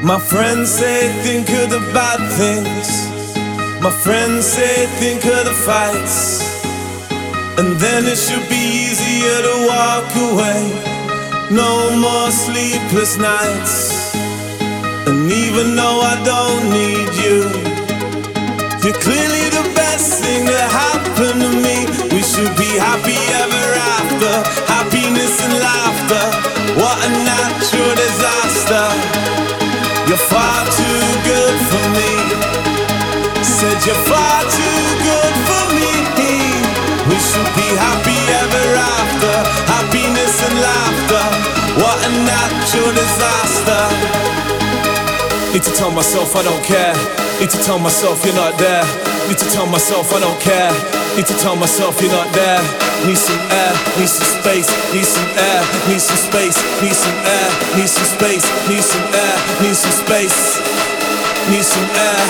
My friends say think of the bad things. My friends say think of the fights. And then it should be easier to walk away. No more sleepless nights. And even though I don't need you, you're clearly the best thing that happened to me. We should be happy ever after. Happiness and laughter. What a natural disaster. You're far too good for me. Said you're far too good for me. We should be happy ever after. Happiness and laughter. What a natural disaster. Need to tell myself I don't care. Need to tell myself you're not there. Need to tell myself I don't care. Need to tell myself you're not there. Need some air, need some space, need some air, need some space, need some air, need some space, need some air, need some space, need some air.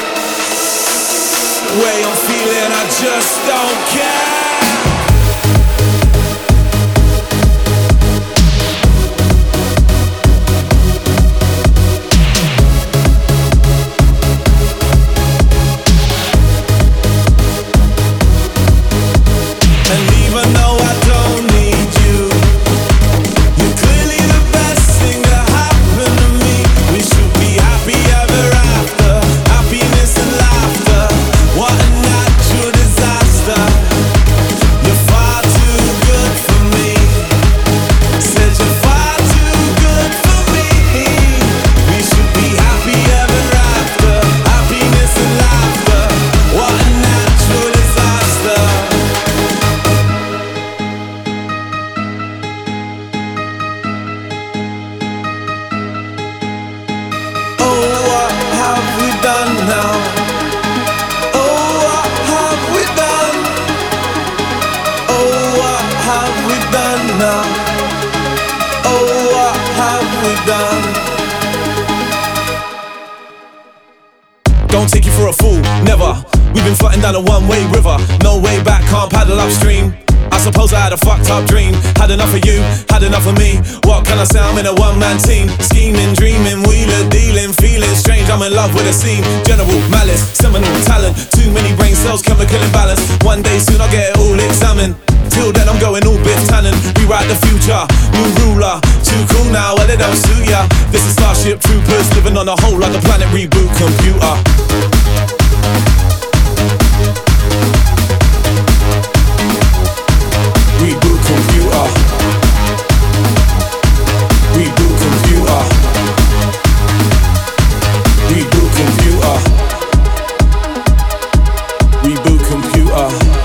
The way I'm feeling, I just don't care. Don't take you for a fool, never. We've been floating down a one-way river. No way back, can't paddle upstream. I suppose I had a fucked up dream. Had enough of you, had enough of me. What can I say, I'm in a one-man team. Scheming, dreaming, wheeler, dealing, feeling strange. I'm in love with a scene. General malice, seminal talent. Too many brain cells, chemical imbalance. One day soon I'll get it all examined. Till then I'm going all Biff Tannen. Rewrite the future, new ruler. Too cool now, well it don't suit ya. This is Starship Troopers, living on a whole other planet. Reboot computer. Reboot computer. Reboot computer. Reboot computer. Reboot computer.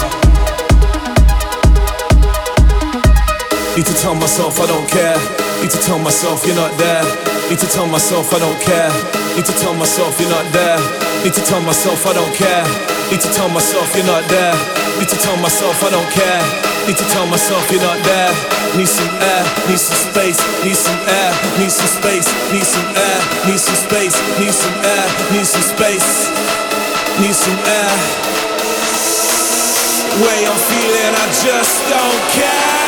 Need to tell myself I don't care. Need to tell myself you're not there. Need to tell myself I don't care. Need to tell myself you're not there. Need to tell myself I don't care. Need to tell myself you're not there. Need to tell myself I don't care. Need to tell myself you're not there. Need some air, need some space, need some air, need some space, need some air, need some space, need some air, need some space, need some air. The way I'm feeling, I just don't care.